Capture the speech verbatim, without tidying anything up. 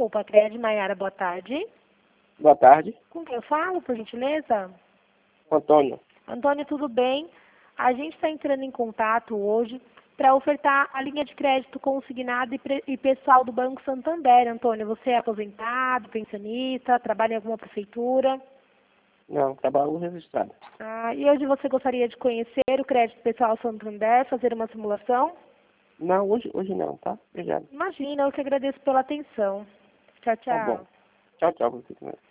Poupa Cred, Maiara, boa tarde. Boa tarde. Com quem eu falo, por gentileza? Antônio. Antônio, tudo bem? A gente está entrando em contato hoje para ofertar a linha de crédito consignada e, pre- e pessoal do Banco Santander. Antônio, você é aposentado, pensionista, trabalha em alguma prefeitura? Não, trabalho registrado. Ah, e hoje você gostaria de conhecer o crédito pessoal Santander, fazer uma simulação? Não, hoje, hoje não, tá? Obrigado. Imagina, eu que agradeço pela atenção. Tchau, Tá tchau. bom. Tchau, tchau. Você também.